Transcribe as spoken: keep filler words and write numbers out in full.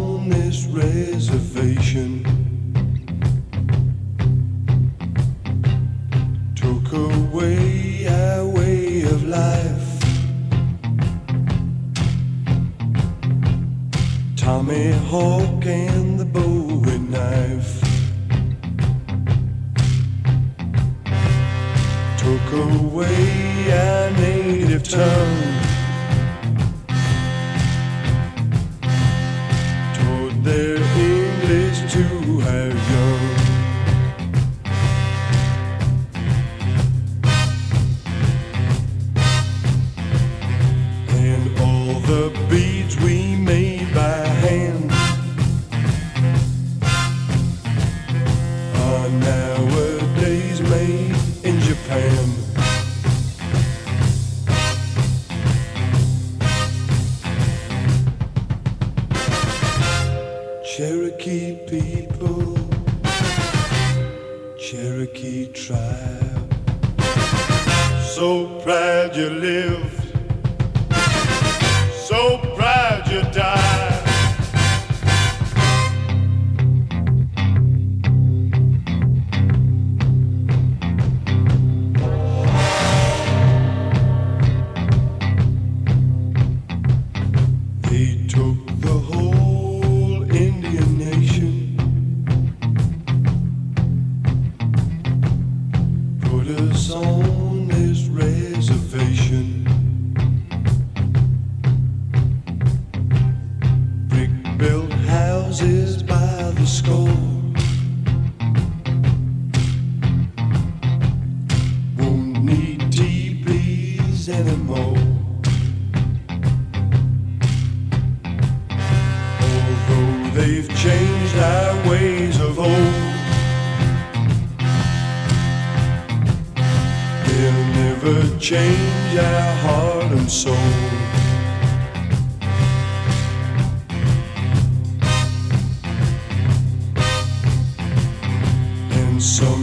on this reservation took away our way of life. Tommy Hawk and the Bowie knife took away our native tongue. Their English to our young. And all the beads we made by hand are nowadays made in Japan. Cherokee people, Cherokee tribe, so proud you lived, so proud you died. They took the whole Indian nation, put us on this reservation, brick-built houses by the score, won't need teepees anymore. They've changed our ways of old, they'll never change our heart and soul. And so